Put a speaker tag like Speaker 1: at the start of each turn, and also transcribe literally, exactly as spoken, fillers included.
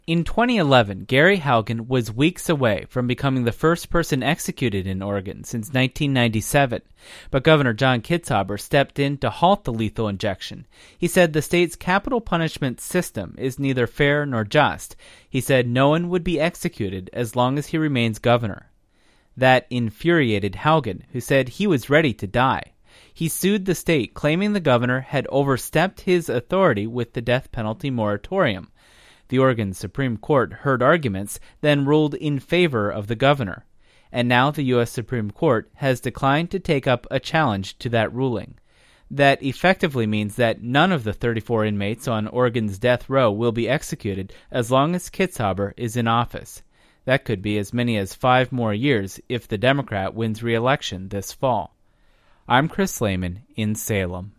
Speaker 1: In twenty eleven, Gary Haugen was weeks away from becoming the first person executed in Oregon since nineteen ninety-seven, but Governor John Kitzhaber stepped in to halt the lethal injection. He said the state's capital punishment system is neither fair nor just. He said no one would be executed as long as he remains governor. That infuriated Haugen, who said he was ready to die. He sued the state, claiming the governor had overstepped his authority with the death penalty moratorium. The Oregon Supreme Court heard arguments, then ruled in favor of the governor. And now the U S Supreme Court has declined to take up a challenge to that ruling. That effectively means that none of the thirty-four inmates on Oregon's death row will be executed as long as Kitzhaber is in office. That could be as many as five more years if the Democrat wins re-election this fall. I'm Chris Lehman in Salem.